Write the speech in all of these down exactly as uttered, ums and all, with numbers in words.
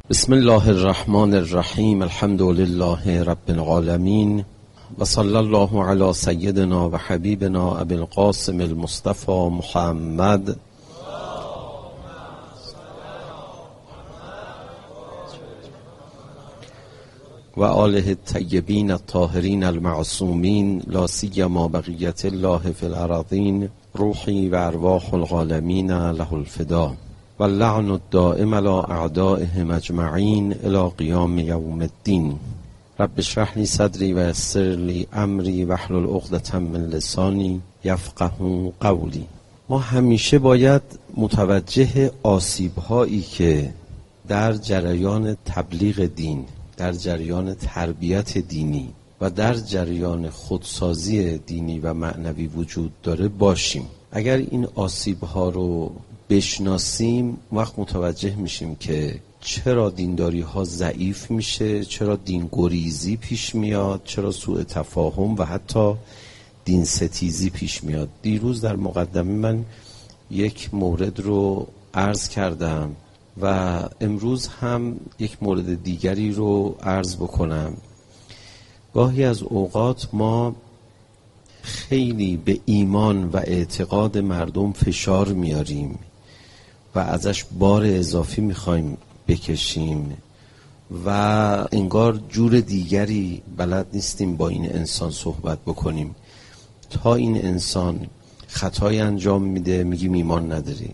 بسم الله الرحمن الرحیم. الحمد لله رب العالمین و صلی الله علی سیدنا و حبیبنا ابی القاسم المصطفى محمد و آله الطیبین الطاهرین المعصومین لا سیما بقیت الله فی الارضین روحی و ارواح العالمین له الفدا و اللعن الدائم علی اعدائهم اجمعین الی قیام یوم الدین. رب اشرح لی صدری و یسر لی امری واحلل عقدة من لسانی یفقهوا قولی. ما همیشه باید متوجه آسیب‌هایی که در جریان تبلیغ دین، در جریان تربیت دینی و در جریان خودسازی دینی و معنوی وجود داره باشیم. اگر این آسیب‌ها رو بشناسیم وقت متوجه میشیم که چرا دینداری ها ضعیف میشه، چرا دین گریزی پیش میاد، چرا سوء تفاهم و حتی دین ستیزی پیش میاد. دیروز در مقدمه من یک مورد رو عرض کردم و امروز هم یک مورد دیگری رو عرض بکنم. گاهی از اوقات ما خیلی به ایمان و اعتقاد مردم فشار میاریم و ازش بار اضافی میخوایم بکشیم و انگار جور دیگری بلد نیستیم با این انسان صحبت بکنیم. تا این انسان خطای انجام میده میگیم ایمان نداری،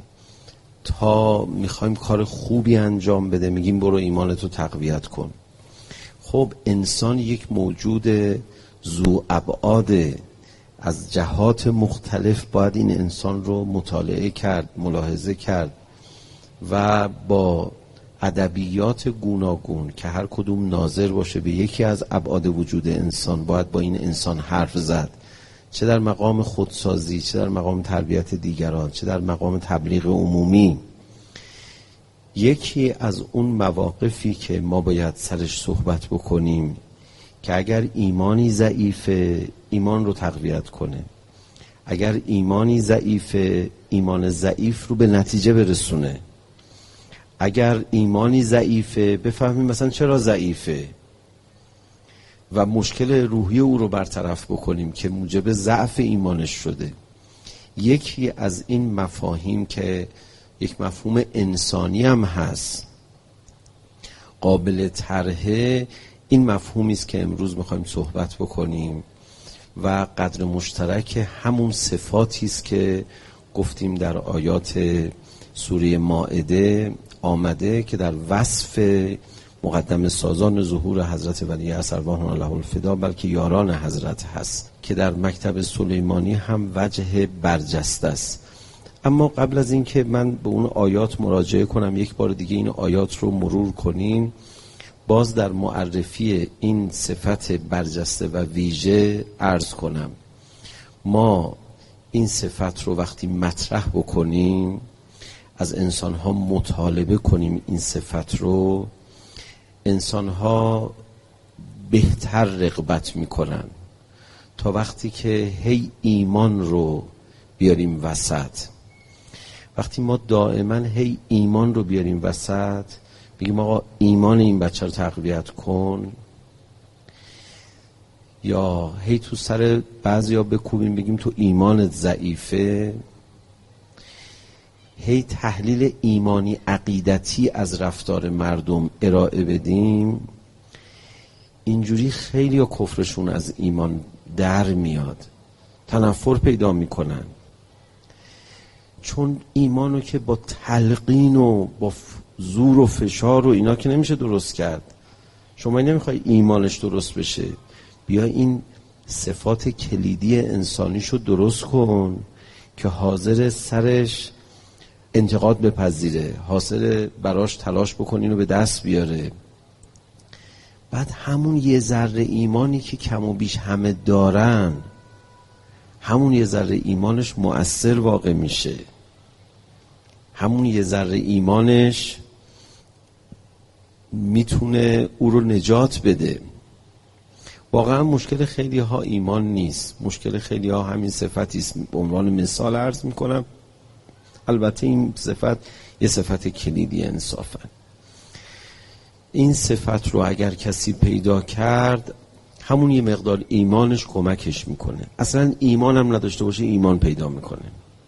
تا میخوایم کار خوبی انجام بده میگیم برو ایمانتو تقویت کن. خب انسان یک موجود ذو ابعاد، از جهات مختلف باید این انسان رو مطالعه کرد، ملاحظه کرد و با ادبیات گوناگون که هر کدوم ناظر باشه به یکی از ابعاد وجود انسان باید با این انسان حرف زد، چه در مقام خودسازی، چه در مقام تربیت دیگران، چه در مقام تبلیغ عمومی. یکی از اون مواقفی که ما باید سرش صحبت بکنیم که اگر ایمانی ضعیفه ایمان رو تقویت کنه، اگر ایمانی ضعیفه ایمان ضعیف رو به نتیجه برسونه، اگر ایمانی ضعیفه بفهمیم مثلا چرا ضعیفه و مشکل روحی او رو برطرف بکنیم که موجب ضعف ایمانش شده. یکی از این مفاهیم که یک مفهوم انسانی هم هست، قابل طرحه، این مفهومی است که امروز میخوایم صحبت بکنیم و قدر مشترک همون صفاتی است که گفتیم در آیات سوره مائده آمده که در وصف مقدم سازان ظهور حضرت ولی عصر ارواحنا له الفدا بلکه یاران حضرت هست که در مکتب سلیمانی هم وجه برجسته است. اما قبل از این که من به اون آیات مراجعه کنم یک بار دیگه این آیات رو مرور کنیم، باز در معرفی این صفت برجسته و ویژه عرض کنم. ما این صفت رو وقتی مطرح بکنیم، از انسان‌ها مطالبه کنیم این صفت رو، انسان‌ها بهتر رغبت می‌کنن تا وقتی که هی ایمان رو بیاریم وسط. وقتی ما دائما هی ایمان رو بیاریم وسط، بگیم آقا ایمان این بچه رو تقویت کن، یا هی تو سر بعضیا بکوبیم بگیم تو ایمانت ضعیفه، هی تحلیل ایمانی عقیدتی از رفتار مردم ارائه بدیم، اینجوری خیلی ها کفرشون از ایمان در میاد، تنفر پیدا میکنن. چون ایمانو که با تلقین و با زور و فشار و اینا که نمیشه درست کرد. شما نمیخوای ایمانش درست بشه، بیا این صفات کلیدی انسانیشو درست کن که حاضر سرش انتقاد بپذیره، حاضر براش تلاش بکن اینو به دست بیاره. بعد همون یه ذره ایمانی که کم و بیش همه دارن، همون یه ذره ایمانش مؤثر واقع میشه، همون یه ذره ایمانش میتونه او رو نجات بده. واقعا مشکل خیلی ها ایمان نیست، مشکل خیلی ها همین صفتی است. به عنوان مثال عرض میکنم، البته این صفت یه صفت کلیدی انصافا. این صفت رو اگر کسی پیدا کرد، همون یه مقدار ایمانش کمکش میکنه. اصلا ایمان هم نداشته باشه ایمان پیدا میکنه.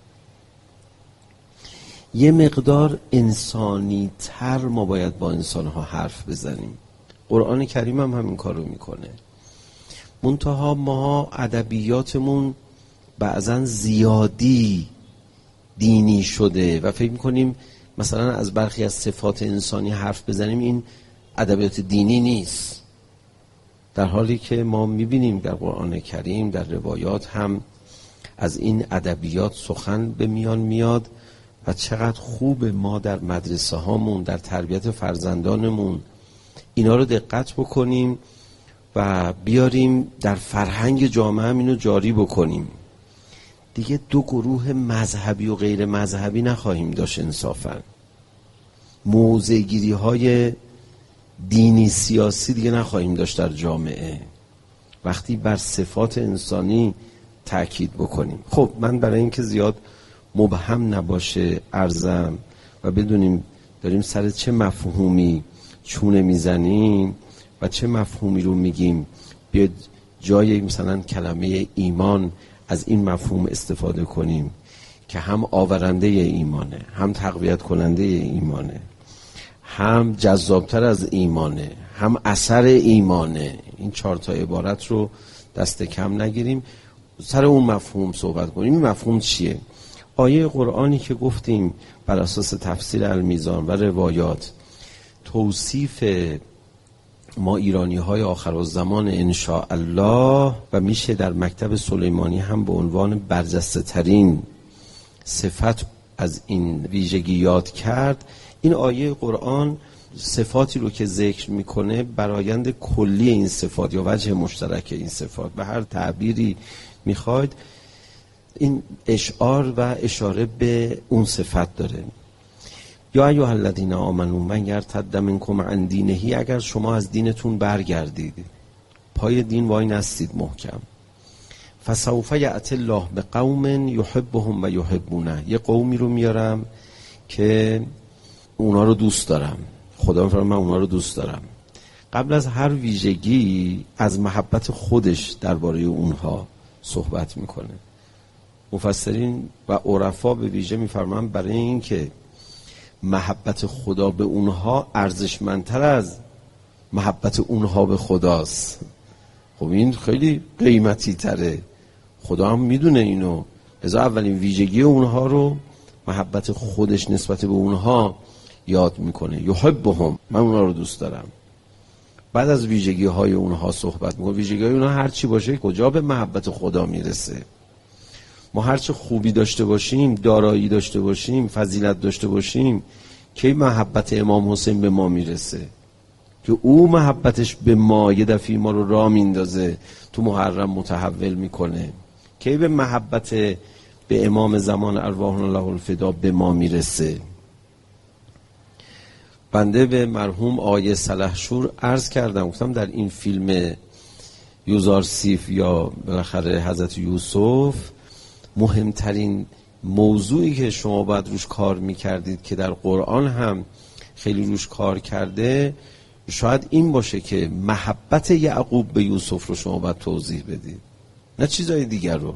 یه مقدار انسانی تر ما باید با انسانها حرف بزنیم. قرآن کریم هم همین کار رو میکنه. منتها ما ادبیاتمون بعضن زیادی دینی شده و فکر میکنیم مثلا از برخی از صفات انسانی حرف بزنیم این ادبیات دینی نیست، در حالی که ما میبینیم در قرآن کریم در روایات هم از این ادبیات سخن به میان میاد و چقدر خوب ما در مدرسه هامون در تربیت فرزندانمون اینا رو دقت بکنیم و بیاریم در فرهنگ جامعه هم اینو جاری بکنیم. دیگه دو گروه مذهبی و غیر مذهبی نخواهیم داشت. انصافاً موضع گیری های دینی سیاسی دیگه نخواهیم داشت در جامعه وقتی بر صفات انسانی تأکید بکنیم. خب من برای اینکه زیاد مبهم نباشه عرضم و بدونیم داریم سر چه مفهومی چونه میزنیم و چه مفهومی رو میگیم، بیاد جای مثلا کلمه ایمان از این مفهوم استفاده کنیم که هم آورنده ایمانه، هم تقویت کننده ایمانه، هم جذابتر از ایمانه، هم اثر ایمانه. این چهار تا عبارت رو دست کم نگیریم، سر اون مفهوم صحبت کنیم. این مفهوم چیه؟ آیه قرآنی که گفتیم بر اساس تفسیر المیزان و روایات توصیف ما ایرانی های آخرالزمان انشاءالله و میشه در مکتب سلیمانی هم به عنوان برجسته ترین صفت از این ویژگی یاد کرد. این آیه قرآن صفاتی رو که ذکر میکنه برآیند کلی این صفات یا وجه مشترک این صفات، به هر تعبیری میخواید این اشعار و اشاره به اون صفت داره. یا ایها الذین آمنوا من یرتد منکم عن دینه، اگر شما از دینتون برگردید، پای دین وای نستید محکم، فسوف یأتی الله بقوم یحبهم و یحبونه، یه قومی رو میارم که اونا رو دوست دارم، خدا میفرماید من اونا رو دوست دارم. قبل از هر ویژگی از محبت خودش درباره اونها صحبت میکنه. مفسرین و عرفا به ویژه میفرمایند برای اینکه محبت خدا به اونها ارزشمندتر از محبت اونها به خداست. خب این خیلی قیمتی تره، خدا هم میدونه اینو، لذا اولین ویژگی اونها رو محبت خودش نسبت به اونها یاد میکنه. یحبهم، من اونها رو دوست دارم. بعد از ویژگی های اونها صحبت میکنه. ویژگی های اونها هر چی باشه کجا به محبت خدا میرسه؟ ما هر چه خوبی داشته باشیم، دارایی داشته باشیم، فضیلت داشته باشیم، کی محبت امام حسین به ما میرسه که او محبتش به ما یه دفعه ما رو راه میندازه تو محرم متحول میکنه؟ کی به محبت به امام زمان ارواحنا الله الفدا به ما میرسه؟ بنده به مرحوم آقای سلحشور عرض کردم، گفتم در این فیلم یوزارسیف یا بالاخره حضرت یوسف مهمترین موضوعی که شما باید روش کار میکردید که در قرآن هم خیلی روش کار کرده شاید این باشه که محبت یعقوب به یوسف رو شما باید توضیح بدید، نه چیزای دیگر رو.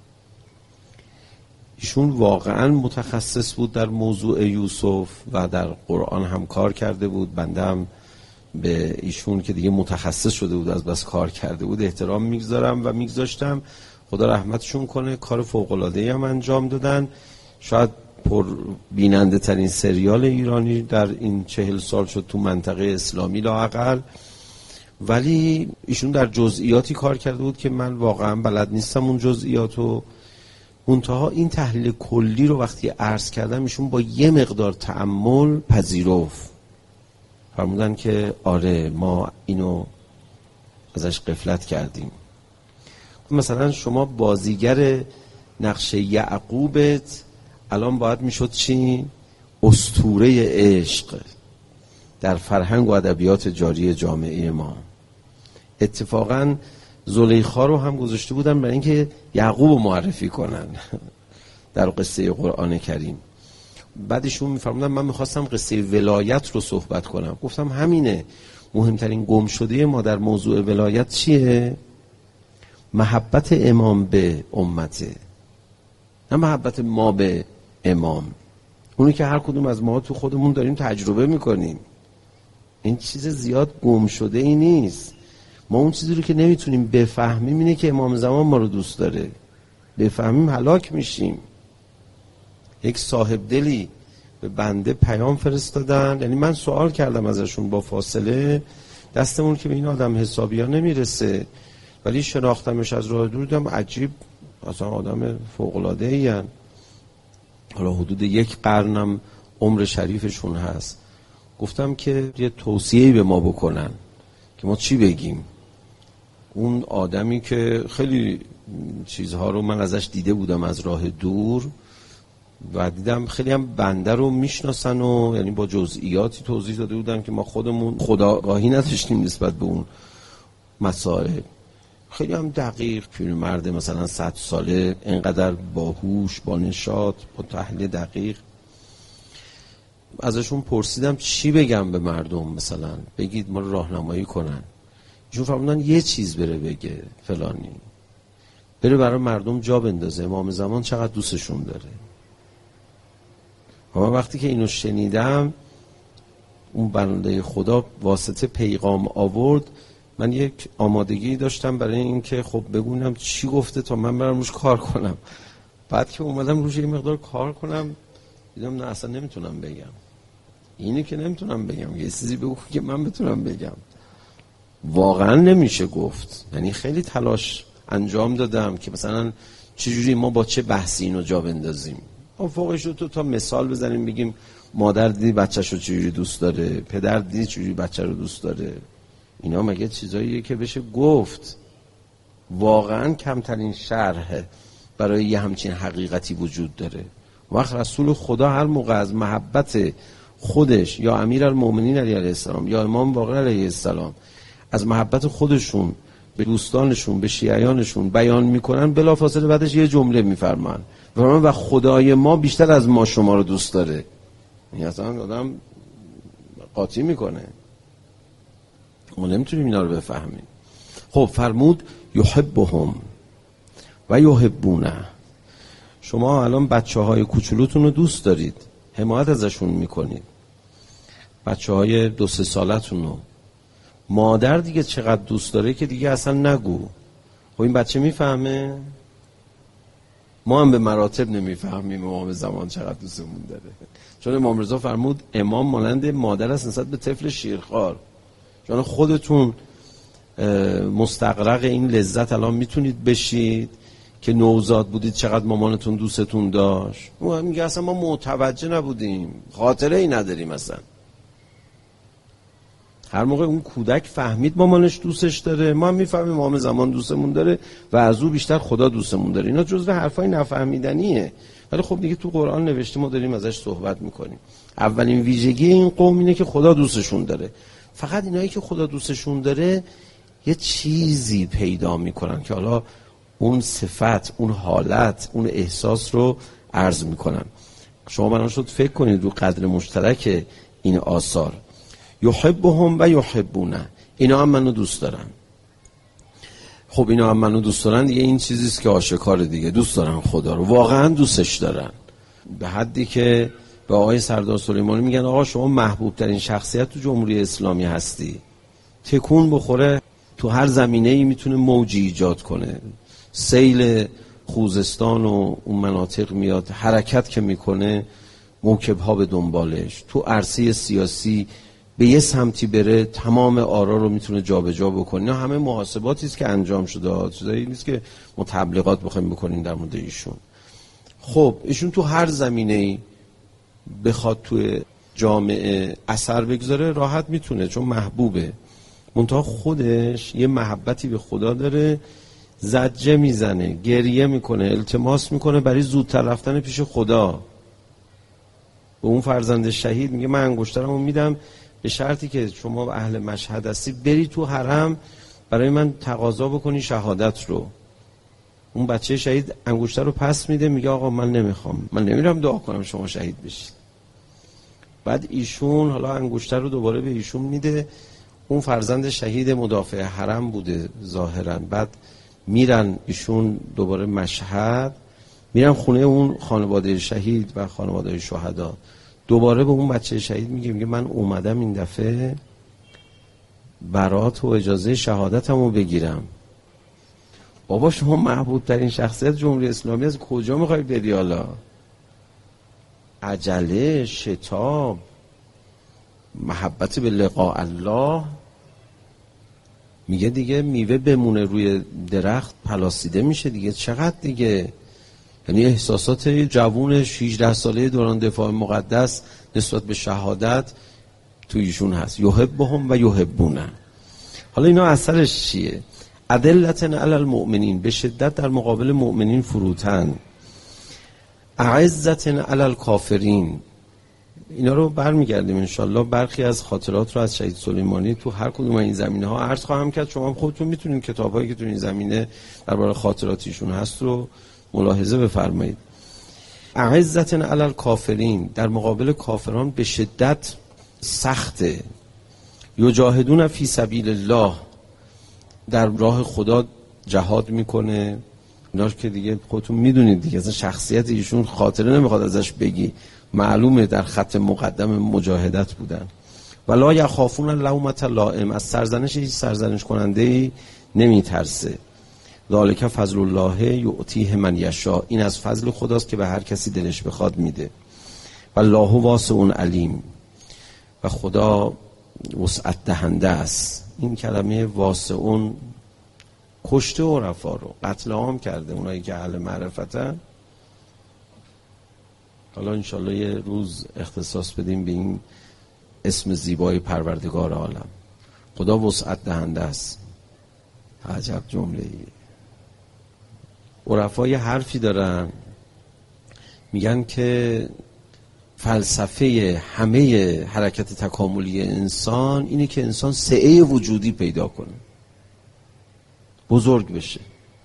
ایشون واقعا متخصص بود در موضوع یوسف و در قرآن هم کار کرده بود. بنده هم به ایشون که دیگه متخصص شده بود از بس کار کرده بود احترام میگذارم و میگذاشتم. خدا رحمتشون کنه، کار فوق‌العاده‌ای هم انجام دادن. شاید پر بیننده ترین سریال ایرانی در این چهل سال شد تو منطقه اسلامی لااقل، ولی ایشون در جزئیاتی کار کرده بود که من واقعا بلد نیستم اون جزئیاتو. منتها این تحلیل کلی رو وقتی عرض کردم ایشون با یه مقدار تأمل پذیرفت، فرمودن که آره ما اینو ازش غفلت کردیم. مثلا شما بازیگر نقش یعقوبت الان باید میشد چی؟ اسطوره عشق در فرهنگ و ادبیات جاری جامعه ما. اتفاقا زلیخا رو هم گذاشته بودن برای اینکه یعقوب رو معرفی کنن در قصه قرآن کریم. بعد ایشون میفرمودن من میخواستم قصه ولایت رو صحبت کنم. گفتم همینه، مهمترین گم شده ما در موضوع ولایت چیه؟ محبت امام به امته، نه محبت ما به امام. اونی که هر کدوم از ما تو خودمون داریم تجربه میکنیم. این چیز زیاد گم شده ای نیست. ما اون چیزی رو که نمیتونیم بفهمیم اینه که امام زمان ما رو دوست داره. بفهمیم هلاک میشیم. یک صاحب دلی به بنده پیام فرستادن، یعنی من سوال کردم ازشون با فاصله، دستمون که به این آدم حسابی ها نمیرسه، ولی شناختمش از راه دور دیدم عجیب، اصلا آدم فوق‌العاده ای هن. حالا حدود یک قرنم عمر شریفشون هست. گفتم که یه توصیه‌ای به ما بکنن که ما چی بگیم. اون آدمی که خیلی چیزها رو من ازش دیده بودم از راه دور و دیدم خیلی هم بنده رو میشناسن و یعنی با جزئیاتی توضیح داده بودن که ما خودمون خودآگاهی نداشتیم نسبت به اون مسائل. خیلی هم دقیق، پیرمرد مثلا صد ساله، اینقدر باهوش، با نشاط، با تحلیل دقیق. ازشون پرسیدم چی بگم به مردم، مثلا بگید ما رو راهنمایی کنن. ایشون فرمودن یه چیز بره بگه فلانی، بره برای مردم جا بندازه امام زمان چقدر دوستشون داره. و من وقتی که اینو شنیدم، اون بنده خدا واسطه پیغام آورد، من یک آمادگی داشتم برای این که خب بگونم چی گفته تا من برم روش کار کنم. بعد که اومدم روش یه مقدار کار کنم دیدم نه اصلا نمیتونم بگم. اینی که نمیتونم بگم، یه چیزی بگو که من بتونم بگم. واقعا نمیشه گفت. یعنی خیلی تلاش انجام دادم که مثلا چجوری ما با چه بحثی اینو جا بندازیم. فوقش رو تو تا مثال بزنیم بگیم مادر دیدی بچه‌شو چجوری دوست داره، پدر دیدی چجوری بچه رو دوست داره. اینا مگه چیزاییه که بشه گفت؟ واقعا کمترین شرح برای یه همچین حقیقتی وجود داره. وقت رسول خدا هر موقع از محبت خودش یا امیرالمومنین علیه السلام یا امام باقر علیه السلام از محبت خودشون به دوستانشون، به شیعیانشون بیان میکنن، بلافاصله بعدش یه جمله میفرمان و خدای ما بیشتر از ما شما رو دوست داره. این اصلا آدم قاطی میکنه. ما نمیتونیم اینا رو بفهمیم. خب فرمود یحبهم و یحبونه. شما الان بچه های کوچولوتون رو دوست دارید، حمایت ازشون میکنید، بچه های دو سه سالتون رو. مادر دیگه چقدر دوست داره که دیگه اصلا نگو. خب این بچه میفهمه؟ ما هم به مراتب نمیفهمیم امام زمان چقدر دوستمون داره. چون امام رضا فرمود امام مانند مادر است نسبت به طفل شیرخوار. چون خودتون مستغرق این لذت الان میتونید بشید که نوزاد بودید چقدر مامانتون دوستتون داشت. اون میگه اصلا ما متوجه نبودیم، خاطره ای نداریم اصلا. هر موقع اون کودک فهمید مامانش دوستش داره، ما هم میفهمیم امام زمان دوستمون داره و از او بیشتر خدا دوستمون داره. اینا جزو حرفای نفهمیدنیه، ولی خب دیگه تو قرآن نوشته، ما داریم ازش صحبت میکنیم. اولین ویژگی این قوم اینه که خدا دوستشون داره. فقط اینایی که خدا دوستشون داره یه چیزی پیدا میکنن که حالا اون صفت، اون حالت، اون احساس رو عرض میکنن. شما بنا شد فکر کنید رو قدر مشترک این آثار. یحبهم و یحبونه، اینا هم منو دوست دارن. خب اینا هم منو دوست دارن دیگه این چیزیست که آشکار دیگه، دوست دارن خدا رو، واقعا دوستش دارن. به حدی که به آقای سردار سلیمانی میگن آقا شما محبوب ترین شخصیت تو جمهوری اسلامی هستی. تکون بخوره تو هر زمینه‌ای میتونه موجی ایجاد کنه. سیل خوزستان و اون مناطق میاد، حرکت که میکنه موکب‌ها به دنبالش. تو عرصه سیاسی به یه سمتی بره تمام آرا رو میتونه جابجا بکنه. اینا همه محاسباتی است که انجام شده، چیزایی نیست که ما تبلیغات بخوایم بکنیم در مورد ایشون. خب ایشون تو هر زمینه‌ای بخواد توی جامعه اثر بگذاره راحت میتونه، چون محبوبه. منتها خودش یه محبتی به خدا داره، زجه میزنه، گریه میکنه، التماس میکنه برای زودتر رفتن پیش خدا. به اون فرزند شهید میگه من انگشترمو میدم به شرطی که شما اهل مشهد هستی بری تو حرم برای من تقاضا بکنی شهادت رو. اون بچه شهید انگشتر رو پس میده، میگه آقا من نمیخوام، من نمیرم دعا کنم شما شهید بشید. بعد ایشون حالا انگشتر رو دوباره به ایشون میده، اون فرزند شهید مدافع حرم بوده ظاهرا. بعد میرن ایشون دوباره مشهد، میرن خونه اون خانواده شهید و خانواده شهدا، دوباره به اون بچه شهید میگه میگه من اومدم این دفعه برات و اجازه شهادتمو بگیرم. بابا شما محبوب ترین شخصیت جمهوری اسلامی، از کجا میخوای بری حالا؟ عجله، شتاب، محبت به لقاء الله. میگه دیگه میوه بمونه روی درخت پلاسیده میشه دیگه، چقدر دیگه. یعنی احساسات جوون هجده ساله دوران دفاع مقدس نسبت به شهادت تو ایشون هست. یحبهم و یحبونه. حالا اینا اثرش چیه؟ ادلتن علی المؤمنین، به شدت در مقابل مؤمنین فروتن. اعزتن علی الکافرین. اینا رو برمیگردیم انشالله، برخی از خاطرات رو از شهید سلیمانی تو هر کدوم این زمینه ها عرض خواهم کرد. شما هم خودتون میتونید کتابایی که تو این زمینه درباره خاطرات ایشون هست رو ملاحظه بفرمایید. اعزتن علی الکافرین، در مقابل کافران به شدت سخته. یجاهدون فی سبیل الله، در راه خدا جهاد میکنه. اینا که دیگه خودتون میدونید دیگه، اصلا شخصیت ایشون خاطره نمیخواد ازش بگی، معلومه در خط مقدم مجاهدت بودن. ولا یخافون لومة لائم، از سرزنش هیچ سرزنش کننده ای نمیترسه. ذالک فضل الله یؤتیه من یشاء، این از فضل خداست که به هر کسی دلش بخواد میده. والله واسع علیم، و خدا وسعت دهنده است. این کلمه واسعون کشته عرفا رو، قتل عام کرده اونایی که اهل معرفتن. حالا انشالله یه روز اختصاص بدیم به این اسم زیبای پروردگار عالم. خدا وسعت دهنده است. عجب جمله ای. عرفا یه حرفی دارن، میگن که فلسفه همه حرکت تکاملی انسان اینه که انسان سعه وجودی پیدا کنه، بزرگ بشه،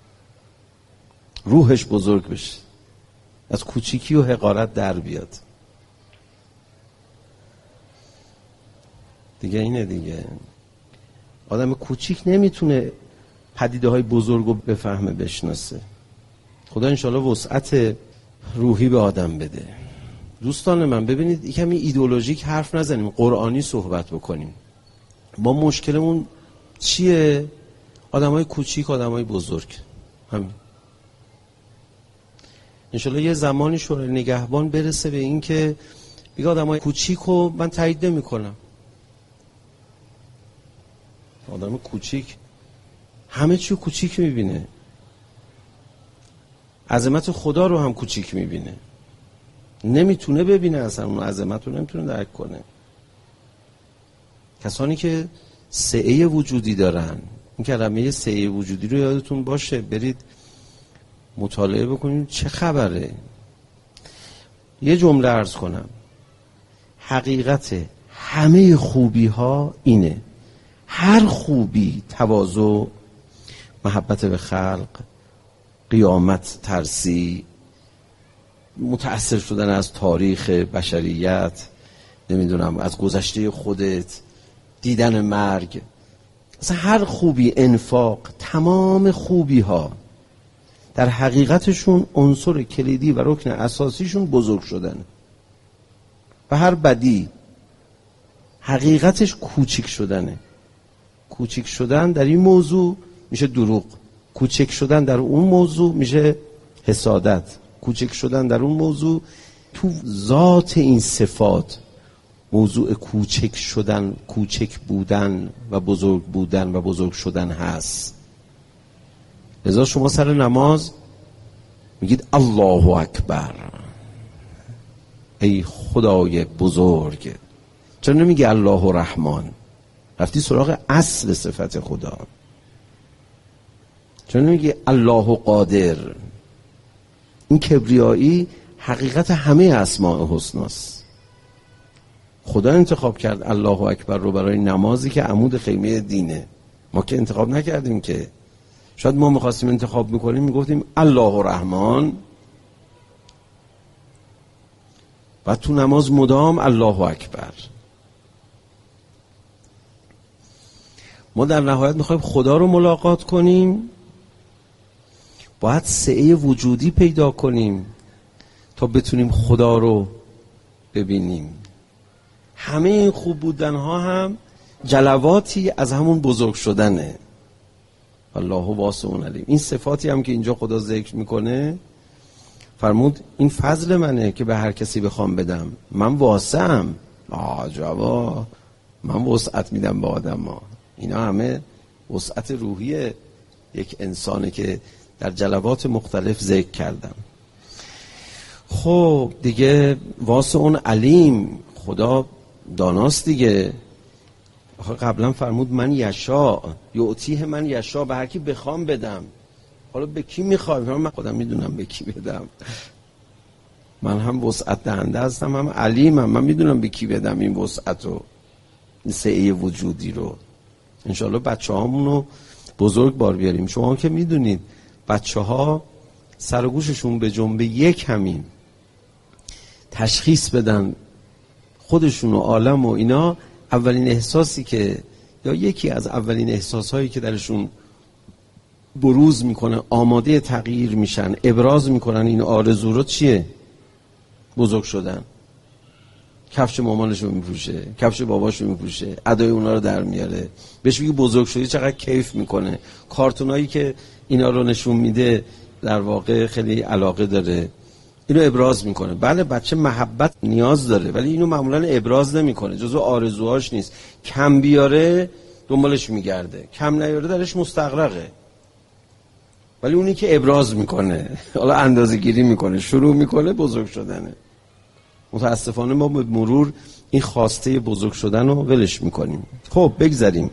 روحش بزرگ بشه، از کوچیکی و حقارت در بیاد دیگه. اینه دیگه، آدم کوچیک نمیتونه پدیده های بزرگ رو بفهمه بشناسه. خدا انشالله وسعت روحی به آدم بده. دوستان من ببینید یکم کمی ایدئولوژیک حرف نزنیم، قرآنی صحبت بکنیم. ما مشکلمون چیه؟ آدمای کوچیک، آدمای بزرگ، همین. انشالله یه زمانی شورای نگهبان برسه به این که بگه آدمای کوچیک رو من تایید نمی کنم. آدم کوچیک همه چی کوچیک میبینه، عظمت خدا رو هم کوچیک میبینه، نمیتونه ببینه، اصلا اون عظمت رو نمیتونه درک کنه. کسانی که سعه وجودی دارن، این کلمه سعه وجودی رو یادتون باشه، برید مطالعه بکنید چه خبره. یه جمله عرض کنم، حقیقت همه خوبی ها اینه، هر خوبی، تواضع، محبت به خلق، قیامت ترسی، متأثر شدن از تاریخ بشریت، نمیدونم از گذشته خودت، دیدن مرگ، اصلا هر خوبی، انفاق، تمام خوبی ها در حقیقتشون عنصر کلیدی و رکن اساسیشون بزرگ شدن. و هر بدی حقیقتش کوچیک شدنه. کوچیک شدن در این موضوع میشه دروغ، کوچیک شدن در اون موضوع میشه حسادت، کوچیک شدن در اون موضوع، تو ذات این صفات موضوع کوچک شدن، کوچک بودن و بزرگ بودن و بزرگ شدن هست. لذا شما سر نماز میگید الله اکبر، ای خدای بزرگ. چرا نمیگی الله رحمان؟ رفتی سراغ اصل صفت خدا. چرا نمیگی الله قادر؟ این کبریایی حقیقت همه اسماء حسناست. خدا انتخاب کرد الله اکبر رو برای نمازی که عمود خیمه دینه. ما که انتخاب نکردیم که. شاید ما میخواستیم انتخاب میکنیم میگفتیم الله رحمان. و تو نماز مدام الله اکبر. ما در نهایت میخوایم خدا رو ملاقات کنیم، باید سعی وجودی پیدا کنیم تا بتونیم خدا رو ببینیم. همه این خوب بودن ها هم جلواتی از همون بزرگ شدنه. الله واسع علیم. این صفاتی هم که اینجا خدا ذکر میکنه، فرمود این فضل منه که به هر کسی بخوام بدم، من واسعم. آجابا، من وسعت میدم به آدم ها. اینا همه وسعت روحی یک انسانه که در جلوات مختلف ذکر کردم. خب دیگه واسع اون علیم، خدا داناست دیگه. قبلا فرمود من یشا یعطیه، من یشا، به هر کی بخوام بدم. حالا به کی میخوای؟ من خودم میدونم به کی بدم. من هم وسعت دهنده هستم، هم علیمم. من میدونم به کی بدم این وسعت رو، این سعی وجودی رو. انشالله بچه هامون رو بزرگ بار بیاریم. شما که میدونید بچه ها سر و گوششون به جنبه یک همین تشخیص بدن خودشون و عالم و اینا، اولین احساسی که یا یکی از اولین احساسهایی که درشون بروز میکنه، آماده تغییر میشن، ابراز میکنن این آرزو رو، چیه؟ بزرگ شدن. کفش مامانشو میپوشه، کفش باباشو میپوشه، ادای اونا رو در میاره. بهش میگه بزرگ شدی، چقدر کیف میکنه. کارتونایی که اینا رو نشون میده در واقع خیلی علاقه داره، اینو ابراز میکنه. بله بچه محبت نیاز داره، ولی اینو معمولا ابراز نمیکنه، جزو آرزوهاش نیست. کم بیاره دنبالش میگرده، کم نیاره درش مستغرقه. ولی اونی که ابراز میکنه، حالا اندازه گیری میکنه، شروع میکنه بزرگ شدنه. متاسفانه ما به مرور این خواسته بزرگ شدن رو ولش میکنیم. خب بگذاریم.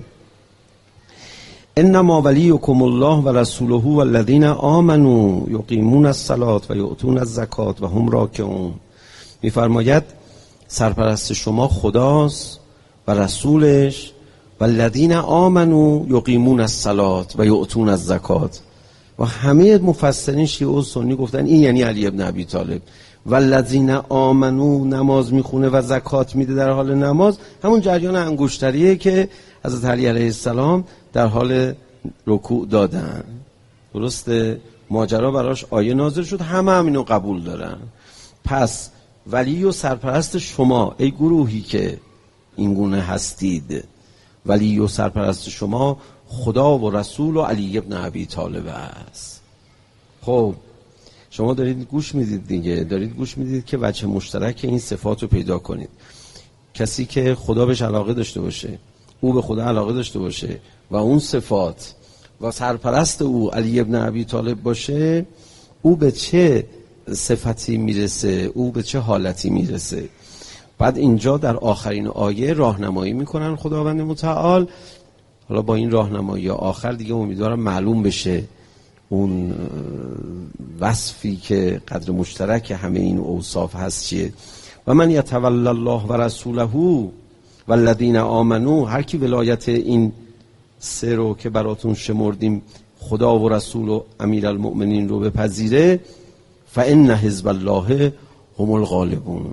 انما ولیکم الله و رسوله و الذین آمنوا یقیمون الصلاة و یؤتون الزکات و هم راکعون. میفرماید سرپرست شما خداست و رسولش و الذین آمنوا یقیمون الصلاة و یؤتون الزکات. و همه مفسرین شیعه و سنی گفتن این یعنی علی ابن ابی طالب. و الذین آمنوا نماز میخونه و زکات میده در حال نماز، همون جریان انگشتریه که حضرت علی علیه السلام در حال رکوع دادن. درسته؟ ماجرا براش آیه نازل شد، همه هم اینو قبول دارن. پس ولی و سرپرست شما ای گروهی که اینگونه هستید، ولی و سرپرست شما خدا و رسول و علی ابن ابی طالب است. خب شما دارید گوش میدید دیگه، دارید گوش میدید که وجه مشترک این صفات رو پیدا کنید. کسی که خدا بهش علاقه داشته باشه، او به خدا علاقه داشته باشه و اون صفات و سرپرست او علی ابن ابی طالب باشه، او به چه صفتی میرسه، او به چه حالتی میرسه. بعد اینجا در آخرین آیه راهنمایی میکنن خداوند متعال. حالا با این راهنمایی آخر دیگه امیدوارم معلوم بشه اون وصفی که قدر مشترک همه این اوصاف هست چیه. و من یتولی الله و رسوله و الذین آمنوا، هر کی ولایت این سه رو که براتون شمردیم خدا و رسول و امیرالمؤمنین رو بپذیره، فان حزب الله هم الغالبون.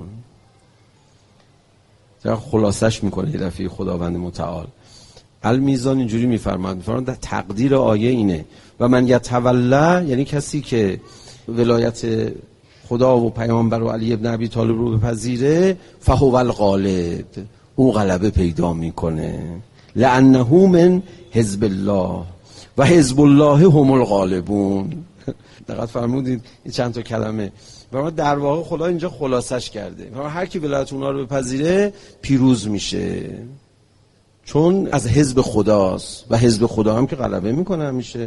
در خلاصش میکنه یه دفعه خداوند متعال. المیزان اینجوری میفرماد، میفرماد در تقدیر آیه اینه و من یتولی، یعنی کسی که ولایت خدا و پیامبر و علی ابن ابی طالب رو بپذیره، فهو الغالب، او غلبه پیدا میکنه. لانه من حزب الله و حزب الله هم الغالبون. دقت فرمودید این چند تا کلمه و در واقع خدا اینجا خلاصش کرده. هر کی ولایت اونا رو بپذیره پیروز میشه، چون از حزب خداست و حزب خدا هم که غلبه میکنه همیشه.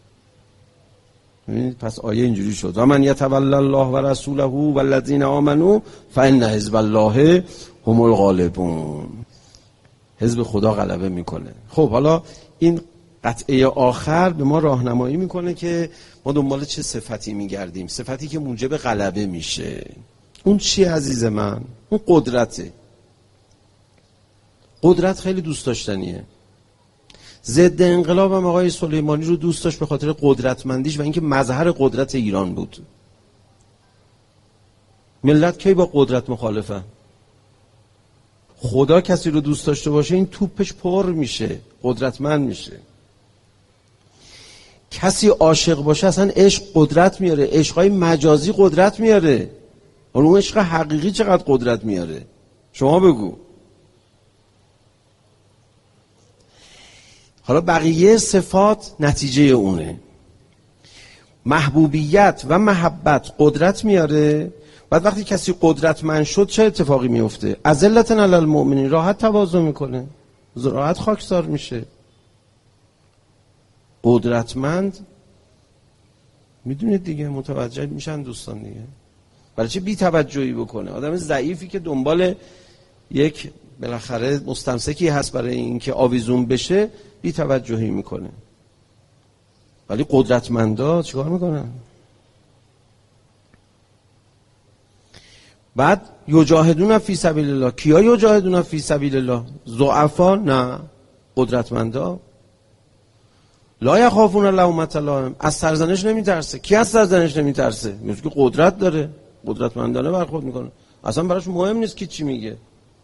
پس آیه اینجوری شد و من یتولی الله و رسوله و الذین آمنوا فان حزب الله هم الغالبون. حزب خدا غلبه میکنه. خب حالا این قطعه آخر به ما راهنمایی میکنه که ما دنبال چه صفتی میگردیم، صفتی که موجب غلبه میشه. اون چی عزیز من؟ اون قدرته. قدرت خیلی دوست داشتنیه. ضد انقلاب هم آقای سلیمانی رو دوست داشت به خاطر قدرتمندیش و اینکه مظهر قدرت ایران بود. ملت کی با قدرت مخالفن؟ خدا کسی رو دوست داشته باشه این توپش پر میشه، قدرتمند میشه. کسی عاشق باشه اصلا عشق قدرت میاره، عشقای مجازی قدرت میاره. اون عشق حقیقی چقدر قدرت میاره؟ شما بگو. حالا بقیه صفات نتیجه اونه. محبوبیت و محبت قدرت میاره. بعد وقتی کسی قدرتمند شد چه اتفاقی میفته؟ اذلة علی المؤمنین، راحت تواضع میکنه، راحت خاکسار میشه. قدرتمند میدونید دیگه، متوجه میشن دوستان دیگه. برای چه بی توجهی بکنه؟ آدم ضعیفی که دنبال یک بالاخره مستمسکی هست برای اینکه آویزون بشه بی توجهی میکنه. ولی قدرتمندا چیکار میکنن؟ بعد یجاهدون فی سبیل الله. کیا یجاهدون فی سبیل الله؟ ضعفا؟ نه، قدرتمندا. لا یخافون لومة لائم، از سرزنش نمیترسه. کی از سرزنش نمیترسه؟ میگه که قدرت داره، قدرتمندانه برخورد میکنه، اصلا براش مهم نیست کی چی میگه.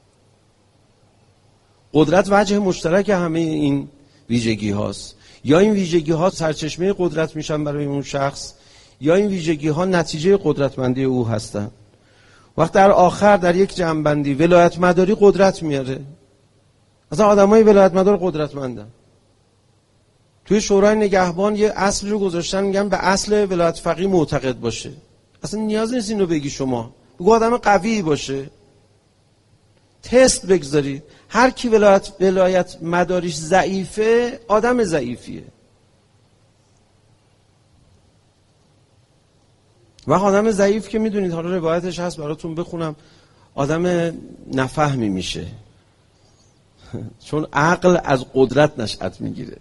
قدرت وجه مشترک همه این ویژگی هاست. یا این ویژگی ها سرچشمه قدرت میشن برای اون شخص، یا این ویژگی ها نتیجه قدرتمندی او هستن. وقت در آخر در یک جمع‌بندی ولایت مداری قدرت میاره. اصلا آدمای ولایت مدار قدرتمندن. توی شورای نگهبان یه اصل رو گذاشتن، میگن به اصل ولایت فقیه معتقد باشه. اصلا نیاز نیست اینو بگی شما، بگو آدم قوی باشه. تست بگذارید، هر کی ولایت ولایت مداریش ضعیفه آدم ضعیفیه. و آدم ضعیف که میدونید، حالا روایتش هست براتون بخونم، آدم نفهمی میشه. چون عقل از قدرت نشأت میگیره.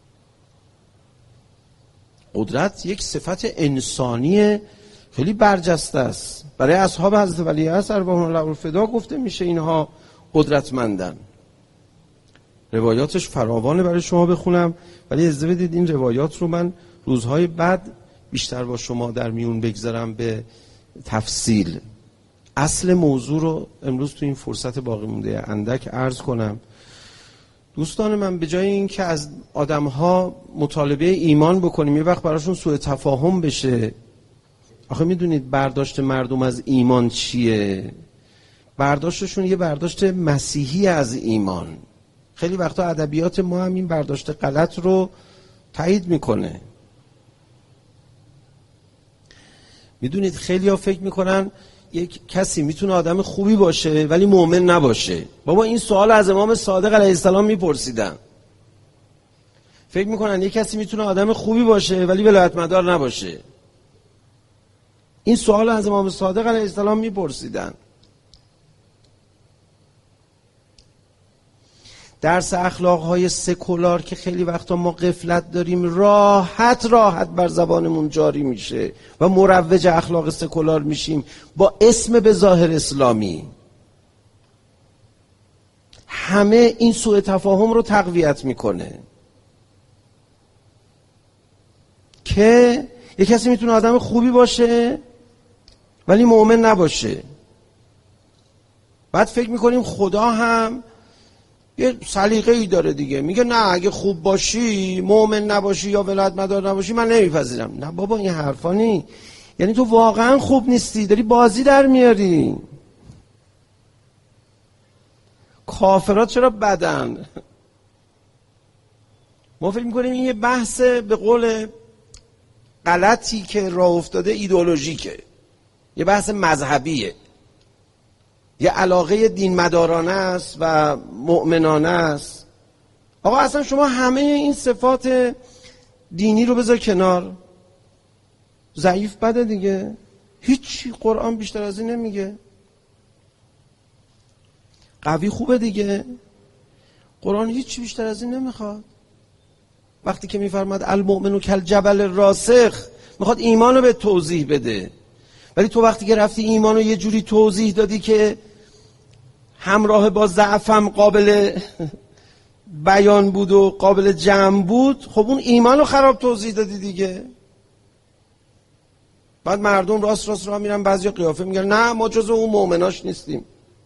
قدرت یک صفت انسانی خیلی برجسته است. برای اصحاب حضرت ولیعصر ارواحهم الله الفدا گفته میشه اینها قدرتمندن. روایاتش فراوانه برای شما بخونم، ولی اجازه بدید این روایات رو من روزهای بعد بیشتر با شما در میون بگذارم به تفصیل. اصل موضوع رو امروز تو این فرصت باقی مونده اندک عرض کنم. دوستان من، به جای این که از آدم‌ها مطالبه ایمان بکنیم یه وقت براشون سوء تفاهم بشه. آخه میدونید برداشت مردم از ایمان چیه؟ برداشتشون یه برداشت مسیحی از ایمان. خیلی وقتا ادبیات ما هم این برداشت غلط رو تایید میکنه. میدونید خیلی ها فکر میکنن یک کسی میتونه آدم خوبی باشه ولی مؤمن نباشه. بابا این سوال از امام صادق علیه السلام میپرسیدن. فکر میکنن یک کسی میتونه آدم خوبی باشه ولی ولایت مدار نباشه. این سوال از امام صادق علیه السلام میپرسیدن. درس اخلاقهای سکولار که خیلی وقتا ما غفلت داریم راحت راحت بر زبانمون جاری میشه و مروج اخلاق سکولار میشیم با اسم به ظاهر اسلامی. همه این سوء تفاهم رو تقویت میکنه که یک کسی میتونه آدم خوبی باشه ولی مؤمن نباشه. بعد فکر میکنیم خدا هم یه سلیقه‌ای داره دیگه، میگه نه اگه خوب باشی مؤمن نباشی یا ولایت مدار نباشی من نمیپذیرم. نه بابا این حرفا نی. یعنی تو واقعا خوب نیستی، داری بازی در میاری. کافرات چرا بدن؟ ما فکر میکنیم این یه بحث به قول غلطی که راه افتاده ایدئولوژیکه، یه بحث مذهبیه، یه علاقه دین مدارانه است و مؤمنانه است. آقا اصلا شما همه این صفات دینی رو بذار کنار. ضعیف بده دیگه، هیچی قرآن بیشتر از این نمیگه. قوی خوبه دیگه، قرآن هیچی بیشتر از این نمیخواد. وقتی که میفرماد المؤمن کالجبل الراسخ، میخواد ایمان رو به توضیح بده. ولی تو وقتی که رفتی ایمان رو یه جوری توضیح دادی که همراه با ضعفم قابل بیان بود و قابل جمع بود، خب اون ایمان رو خراب توضیح دادی دیگه. بعد مردم راست راست راه میرن، بعضیا قیافه میگن نه ما جزو اون مؤمناش نیستیم.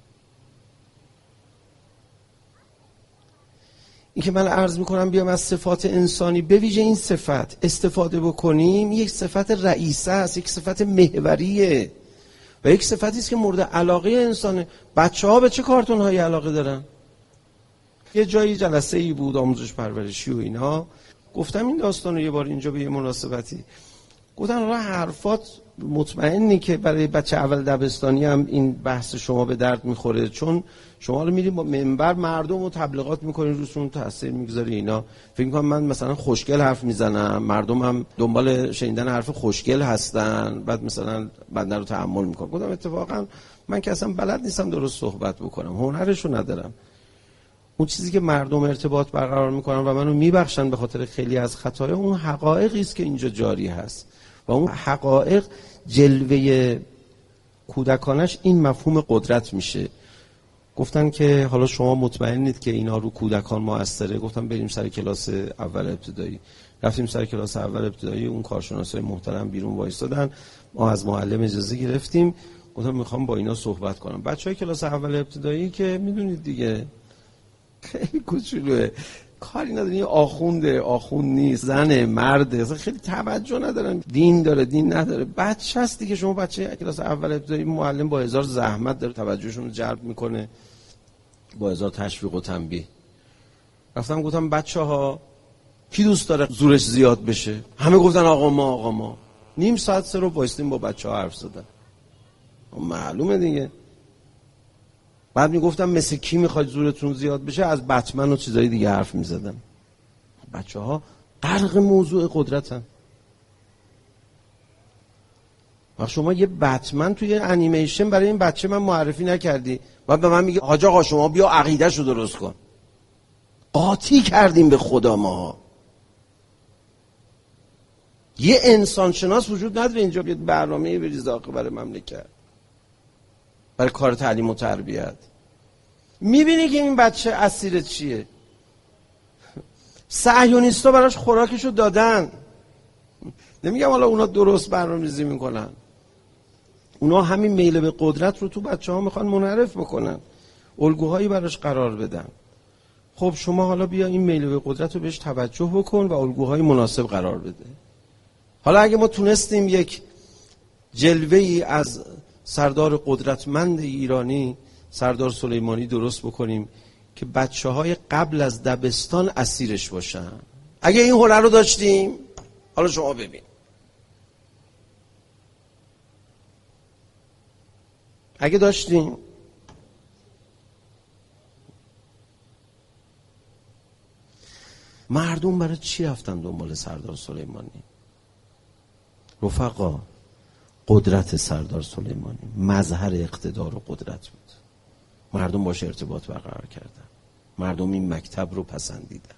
این که من عرض میکنم بیام از صفات انسانی به ویژه این صفت استفاده بکنیم، یک صفت رئیسه است، یک صفت محوریه و یک صفتی است که مورد علاقه انسانه. بچه ها به چه کارتون هایی علاقه دارن؟ یه جایی جلسه ای بود آموزش پرورشی و اینا، گفتم این داستان رو یه بار اینجا به یه مناسبتی گفتن را حرفات مطمئنی که برای بچه اول دبستانی هم این بحث شما به درد میخوره؟ چون شما رو میریم با منبر مردم رو تبلیغات میکنین، روشون تاثیر میگذاری اینا. فکر میکنم من مثلا خوشگل حرف میزنم، مردم هم دنبال شنیدن حرف خوشگل هستن، بعد مثلا بنده رو تحمل میکنم. گفتم اتفاقا من که اصلا بلد نیستم درست صحبت بکنم، هنرشو ندارم. اون چیزی که مردم ارتباط برقرار میکنن و منو میبخشن به خاطر خیلی از خطاهای، اون حقایقی است که اینجا جاری هست و اون حقایق جلوه کودکانش این مفهوم قدرت میشه. گفتن که حالا شما مطمئنید که اینا رو کودکان موثره؟ گفتم بریم سر کلاس اول ابتدایی. رفتیم سر کلاس اول ابتدایی، اون کارشناسای محترم بیرون وایسادن، ما از معلم اجازه گرفتیم، گفتم میخوام با اینا صحبت کنم. بچهای کلاس اول ابتدایی که میدونید دیگه خیلی کوچولوه، کاری نداره، این آخونده آخوند نیست، زنه مرده، خیلی توجه ندارن، دین داره دین نداره، بچه هست دیگه. شما بچه کلاس اول ابتدایی معلم با هزار زحمت داره توجهشون رو جلب میکنه، با هزار تشویق و تنبیه. رفتم گفتم بچه ها کی دوست داره زورش زیاد بشه؟ همه گفتن آقا ما آقا ما. نیم ساعت سه رو بایستیم با بچه ها حرف زدن. معلومه دیگه. بعد میگفتم مثل کی میخواید زورتون زیاد بشه؟ از بتمن و چیزای دیگه حرف میزدم. بچه ها غرق موضوع قدرتن. و شما یه بتمن توی انیمیشن برای این بچه من معرفی نکردی، بعد به من میگه حاج آقا شما بیا عقیده‌شو درست کن. قاطی کردیم به خدا ما. یه انسان شناس وجود نداره اینجا بیاد برنامه بریزه آقا برای مملکت، برای کار تعلیم و تربیت. میبینی که این بچه اسیر چیه؟ صهیونیستا براش خوراکشو دادن. نمیگم حالا اونا درست برنامه‌ریزی میکنن، اونا همین میل به قدرت رو تو بچه ها میخوان منعرف بکنن، الگوهایی براش قرار بدن. خب شما حالا بیا این میل به قدرت رو بهش توجه بکن و الگوهای مناسب قرار بده. حالا اگه ما تونستیم یک جلوه‌ای از سردار قدرتمند ایرانی سردار سلیمانی درست بکنیم که بچه های قبل از دبستان اسیرش باشن، اگه این هنر رو داشتیم، حالا شما ببین اگه داشتیم، مردم برای چی رفتن دنبال سردار سلیمانی؟ رفقا، قدرت سردار سلیمانی مظهر اقتدار و قدرت بود. مردم باشه ارتباط برقرار کردن، مردم این مکتب رو پسندیدن،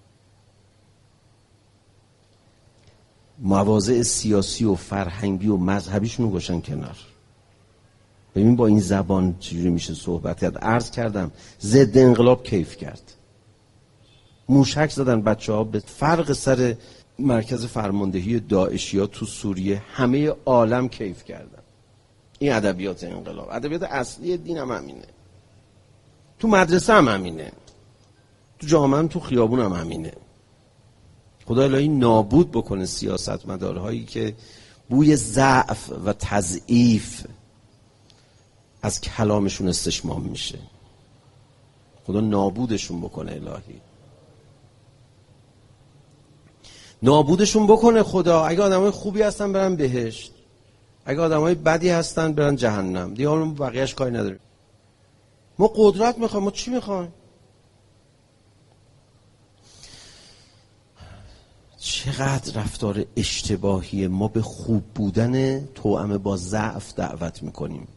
مواضع سیاسی و فرهنگی و مذهبیشون رو گوشن کنار. ببین با این زبان چجوری میشه صحبت کرد. عرض کردم ضد انقلاب کیف کرد، موشک زدن بچه ها به فرق سر مرکز فرماندهی داعشیا تو سوریه، همه عالم کیف کردن. این ادبیات انقلاب، ادبیات اصلی دین هم همینه، تو مدرسه هم همینه، تو جامعه هم، تو خیابون هم همینه. خدا الهی نابود بکنه سیاست مدارهایی که بوی ضعف و تضعیف از کلامشون استشمام میشه. خدا نابودشون بکنه الهی، نابودشون بکنه خدا. اگه آدمای خوبی هستن برن بهشت، اگه آدمای بدی هستن برن جهنم، دیگه ما بقیه‌اش کاری نداریم. ما قدرت میخوایم، ما چی میخوایم؟ چقدر رفتار اشتباهی ما به خوب بودن توأم با ضعف دعوت میکنیم.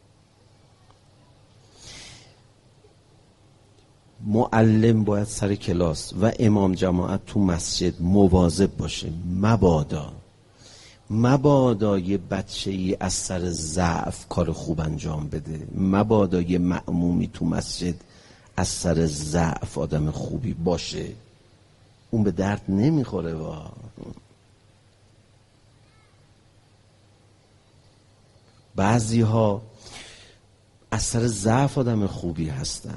معلم باید سر کلاس و امام جماعت تو مسجد مواظب باشه، مبادا مبادا یه بچه‌ای از سر ضعف کار خوب انجام بده، مبادا یه مأمومی تو مسجد از سر ضعف آدم خوبی باشه. اون به درد نمیخوره. وا بعضی ها از سر ضعف آدم خوبی هستن.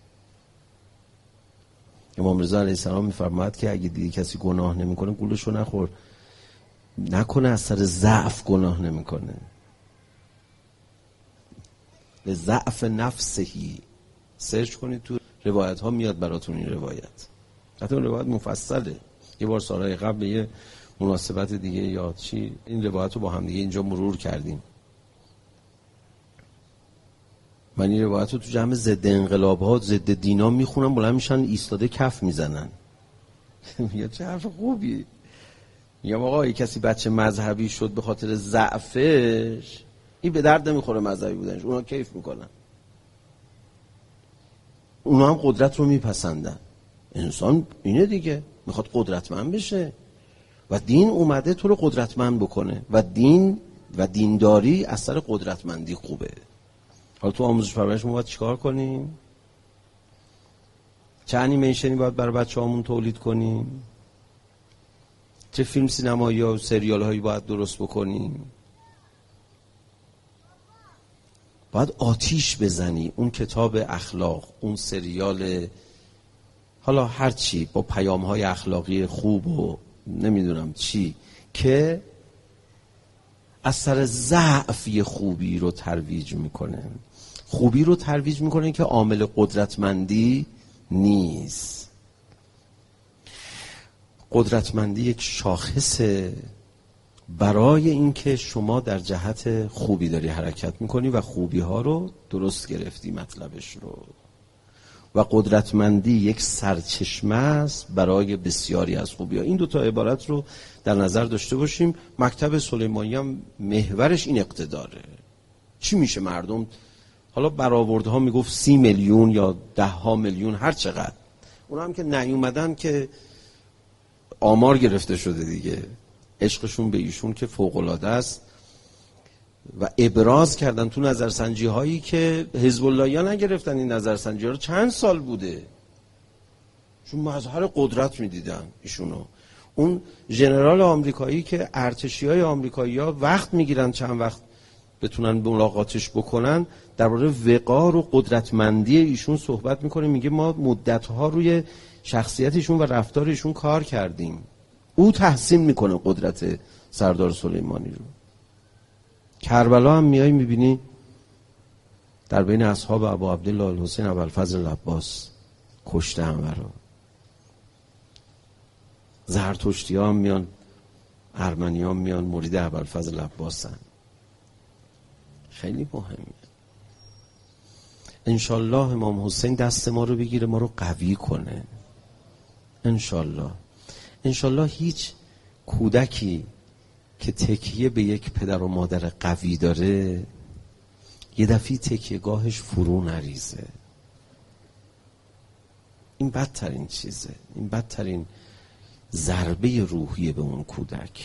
امام رضا علیه السلام میفرماید که اگه دیدی کسی گناه نمیکنه گولشو نخور، نکنه از سر ضعف گناه نمیکنه، به ضعف نفسهی. سرچ کنید تو روایت ها میاد براتون این روایت، حتی اون روایت مفصله. یه بار سالهای قبل به یه مناسبت دیگه یاد چی این روایت رو با هم دیگه اینجا مرور کردیم. من این روایت رو تو جمع ضد انقلاب ها ضد دینا میخونم، بلند میشن ایستاده کف میزنن. یا چه حرف خوبی. میگم آقا یه کسی بچه مذهبی شد به خاطر ضعفش، این به درد نمیخوره مذهبی بودنش، اونا کیف میکنن، اونا هم قدرت رو میپسندن. انسان اینه دیگه، میخواد قدرتمند بشه و دین اومده تو رو قدرتمند بکنه و دین و دینداری اثر قدرتمندی خوبه. حالا تو آموزش پرورش ما باید چیکار کنیم؟ چه انیمیشنی باید برای بچه‌هامون تولید کنیم؟ چه فیلم سینمایی ها و سریال هایی باید درست بکنیم؟ باید آتیش بزنی اون کتاب اخلاق، اون سریال، حالا هر چی با پیام های اخلاقی خوب و نمیدونم چی که از سر ضعف یه خوبی رو ترویج میکنه. خوبی رو ترویج میکنه که عامل قدرتمندی نیست. قدرتمندی یک شاخصه برای اینکه شما در جهت خوبی داری حرکت میکنی و خوبی ها رو درست گرفتی مطلبش رو، و قدرتمندی یک سرچشمه است برای بسیاری از خوبی ها. این دو تا عبارت رو در نظر داشته باشیم. مکتب سلیمانی هم محورش این اقتداره. چی میشه مردم، حالا برآوردها میگفت سی میلیون یا ده ها میلیون هر چقدر، اونا هم که نیومدن که آمار گرفته شده دیگه، عشقشون به ایشون که فوق‌العاده است و ابراز کردن تو نظرسنجی هایی که حزب اللهی ها نگرفتن. این نظرسنجی ها رو چند سال بوده، چون مظهر قدرت میدیدن ایشونو. اون ژنرال آمریکایی که ارتشی های آمریکایی ها وقت میگیرن چند وقت بتونن ملاقاتش بکنن، درباره وقار و قدرتمندی ایشون صحبت میکنه، میگه ما مدتها روی شخصیتشون و رفتارشون کار کردیم. او تحسین میکنه قدرت سردار سلیمانی رو. کربلا هم میای میبینی در بین اصحاب ابو عبدالله الحسین ابوالفضل العباس کشته همه رو. زرتشتی ها هم میان، ارمنی ها میان مرید ابوالفضل العباسن. خیلی مهمه. انشالله امام حسین دست ما رو بگیره، ما رو قوی کنه. انشالله انشالله هیچ کودکی که تکیه به یک پدر و مادر قوی داره یه دفعه تکیه گاهش فرو نریزه. این بدترین چیزه، این بدترین ضربه روحیه به اون کودک.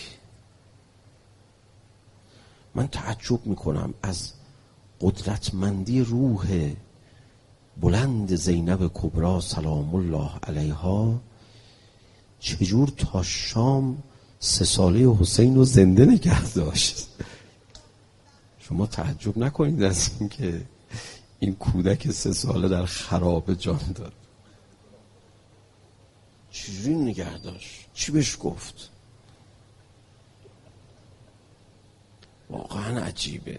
من تعجب میکنم از قدرتمندی روح بلند زینب کبری سلام الله علیها، چجور تا شام سه ساله حسین رو زنده نگه داشت. شما تعجب نکنید از این که این کودک سه ساله در خرابه جان داد. چجوری نگه داشت؟ چی بهش گفت؟ واقعا عجیبه.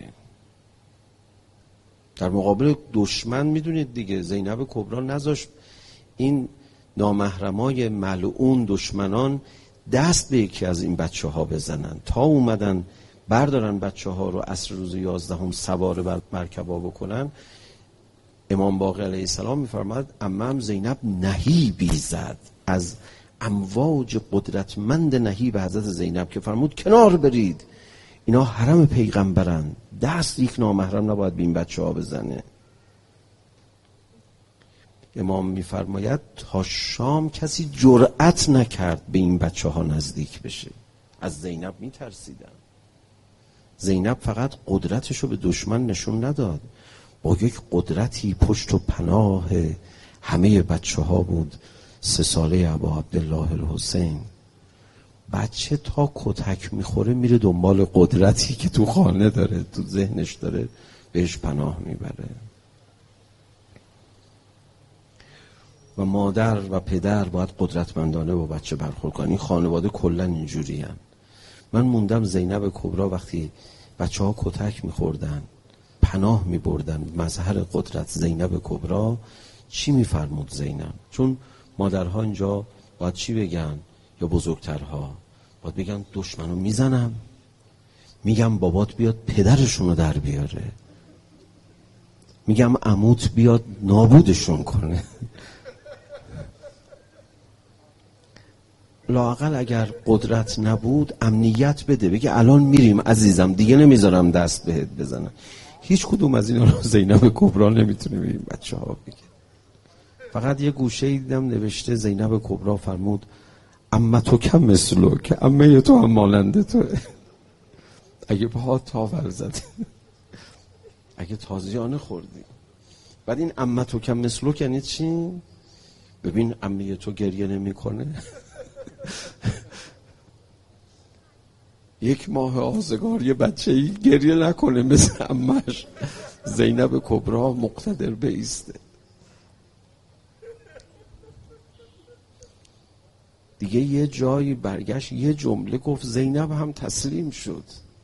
در مقابل دشمن میدونید دیگه، زینب کبری نذاشت این نامحرمای ملعون دشمنان دست به یکی از این بچه ها بزنن، تا اومدن بردارن بچه ها رو عصر روز یازدهم سوار بر مرکبا بکنن. امام باقر علیه السلام میفرماد عمم زینب نهیبی زد از امواج قدرتمند نهیب حضرت زینب که فرمود کنار برید، اینا حرم پیغمبرن، دست یک نامحرم نباید به این بچه ها بزنه. امام میفرماید تا شام کسی جرأت نکرد به این بچه ها نزدیک بشه. از زینب میترسیدن. زینب فقط قدرتش رو به دشمن نشون نداد، با یک قدرتی پشت و پناه همه بچه ها بود. سه ساله ابا عبدالله الحسین بچه تا کتک میخوره میره دنبال قدرتی که تو خانه داره، تو ذهنش داره، بهش پناه میبره. و مادر و پدر باید قدرتمندانه با بچه برخورد کنن. این خانواده کلا اینجوری هن. من موندم زینب کبری وقتی بچه ها کتک میخوردن پناه میبردن مظهر قدرت زینب کبری، چی میفرمود زینب؟ چون مادرها اینجا باید چی بگن یا بزرگترها باید بگن دشمنو میزنم، میگم بابات بیاد پدرشونو در بیاره، میگم عموت بیاد نابودشون کنه. لااقل اگر قدرت نبود امنیت بده، بگه الان میریم عزیزم دیگه نمیذارم دست بهت بزنم. هیچ کدوم از اینا رو زینب کبری نمیتونه به این بچه ها بگه. فقط یه گوشه ای دیدم نوشته زینب کبری فرمود اما تو کم مثلو، که امه تو هم ماننده تو. اگه پاها تاور زده، اگه تازیانه خوردی. بعد این اما تو کم مثلو یعنی چی؟ ببین امه تو گریه نمی کنه. یک ماه آزگار یه بچه ای گریه نکنه مثل امهش. زینب کبری مقتدر بایسته. دیگه یه جایی برگشت یه جمله گفت زینب هم تسلیم شد.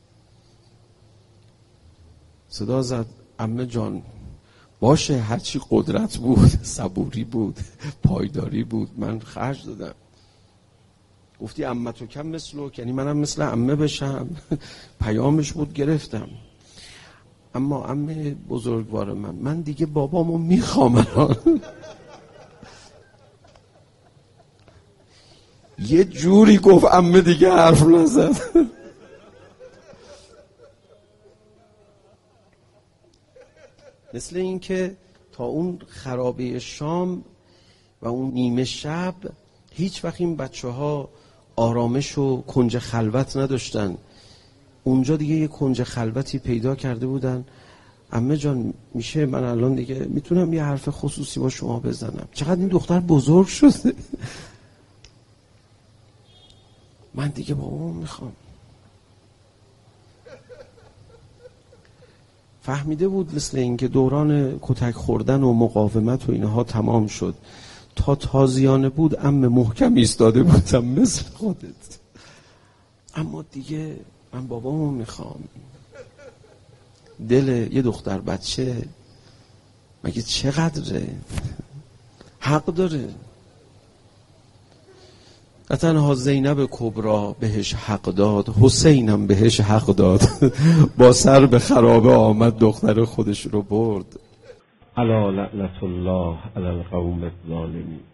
صدا زد عمه جان باشه، هرچی قدرت بود، صبوری بود، پایداری بود، من خرج دادم. گفتی عمه تو کم مثلو، یعنی منم مثل عمه بشم. پیامش بود گرفتم. اما عمه بزرگوار من من دیگه بابامو میخوام الان. یه جوری گفت عمه دیگه حرف نزد. مثل این که تا اون خرابه شام و اون نیمه شب هیچ وقت این بچه ها آرامش و کنج خلوت نداشتن. اونجا دیگه یه کنج خلوتی پیدا کرده بودن. عمه جان میشه من الان دیگه میتونم یه حرف خصوصی با شما بزنم؟ چقدر این دختر بزرگ شده. من دیگه بابامو میخوام. فهمیده بود مثل این که دوران کتک خوردن و مقاومت و اینها تمام شد. تا تازیانه بود عمه محکم ایستاده بودم مثل خودت. اما دیگه من بابامو میخوام. دل یه دختر بچه مگه چقدره؟ حق داره. نه تنها زینب کبری بهش حق داد، حسینم بهش حق داد. با سر به خرابه آمد دختر خودش رو برد. الا لعنت الله علی القوم الظالمین.